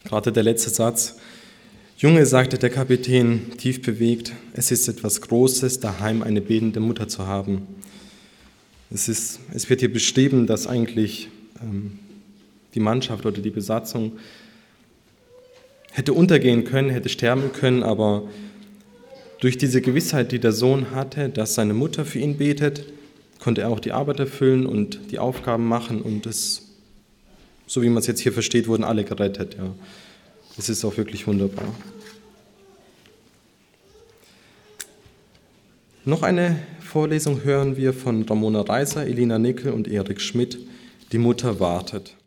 Gerade der letzte Satz. Junge, sagte der Kapitän, tief bewegt, es ist etwas Großes, daheim eine betende Mutter zu haben. Es wird hier beschrieben, dass eigentlich die Mannschaft oder die Besatzung hätte untergehen können, hätte sterben können, aber durch diese Gewissheit, die der Sohn hatte, dass seine Mutter für ihn betet, konnte er auch die Arbeit erfüllen und die Aufgaben machen und so wie man es jetzt hier versteht, wurden alle gerettet. Ja. Das ist auch wirklich wunderbar. Noch eine Vorlesung hören wir von Ramona Reiser, Elina Nickel und Erik Schmidt. Die Mutter wartet.